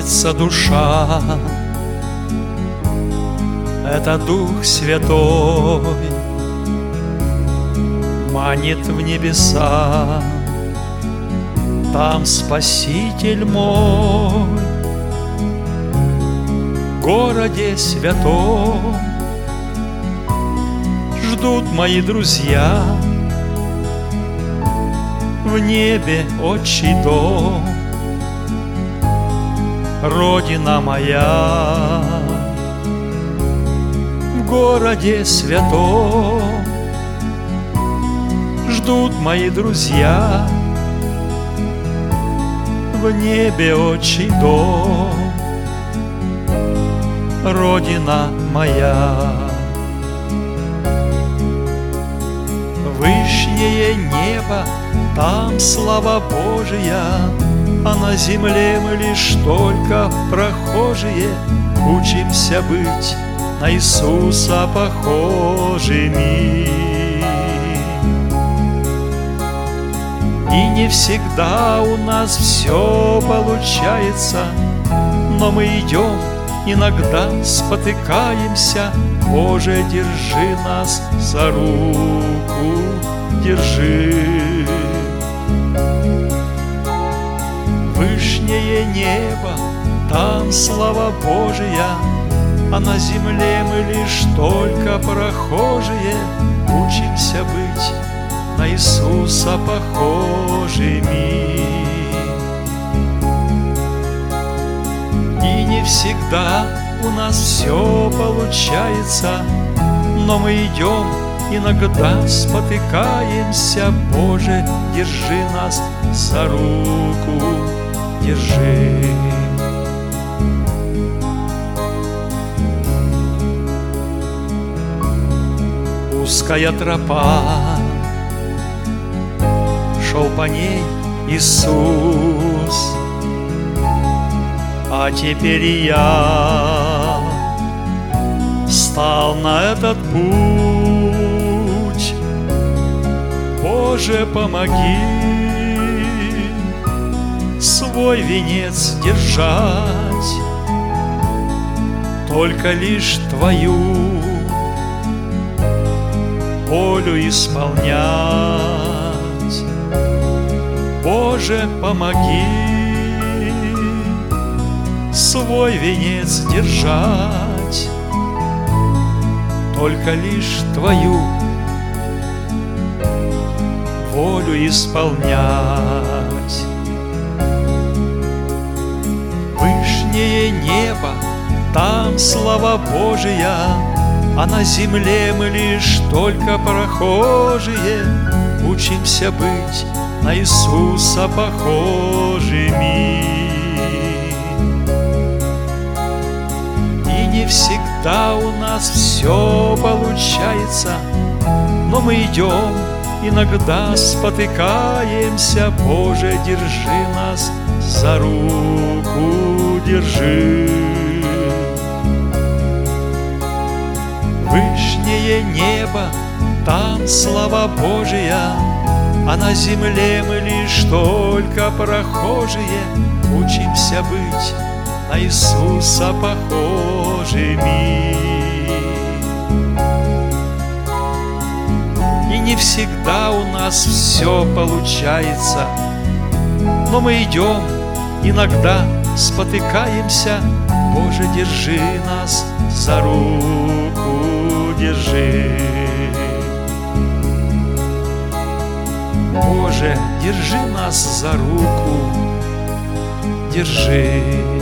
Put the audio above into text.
радуется душа. Это Дух Святой манит в небеса. Там Спаситель мой, в городе святом ждут мои друзья. В небе отчий дом, Родина моя. В городе святом ждут мои друзья. В небе отчий дом, Родина моя. Вышнее небо, там слава Божия, а на земле мы лишь только прохожие. Учимся быть на Иисуса похожими. И не всегда у нас все получается, но мы идем, иногда спотыкаемся. Боже, держи нас за руку, держи. Вышнее небо, там слава Божия, а на земле мы лишь только прохожие. Учимся быть на Иисуса похожими. И не всегда у нас все получается, но мы идем, иногда спотыкаемся. Боже, держи нас за руку, держи. Узкая тропа, шел по ней Иисус, а теперь и я стал на этот путь. Боже, помоги свой венец держать, только лишь Твою волю исполнять. Боже, помоги свой венец держать, только лишь Твою волю исполнять. Вышнее небо, там слава Божия, а на земле мы лишь только прохожие. Учимся быть на Иисуса похожими. И не всегда у нас все получается, но мы идем, иногда спотыкаемся. Боже, держи нас за руку, держи. Вышнее небо, там слава Божия, а на земле мы лишь только прохожие. Учимся быть на Иисуса похожими. И не всегда у нас все получается, но мы идем, иногда спотыкаемся. Боже, держи нас за руку, держи. Боже, держи нас за руку, держи.